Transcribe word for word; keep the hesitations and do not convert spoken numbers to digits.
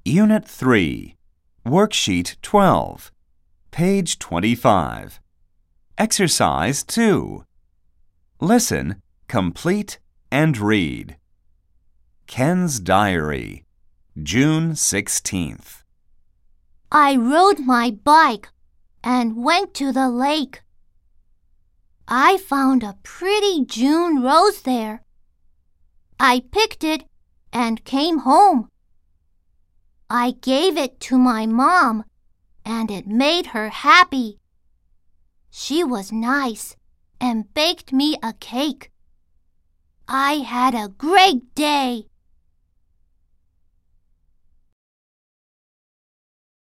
Unit three, Worksheet twelve, page twenty-five. Exercise two. Listen, complete, and read. Ken's Diary, June sixteenth. I rode my bike and went to the lake. I found a pretty June rose there. I picked it and came home. I gave it to my mom, and it made her happy. She was nice and baked me a cake. I had a great day.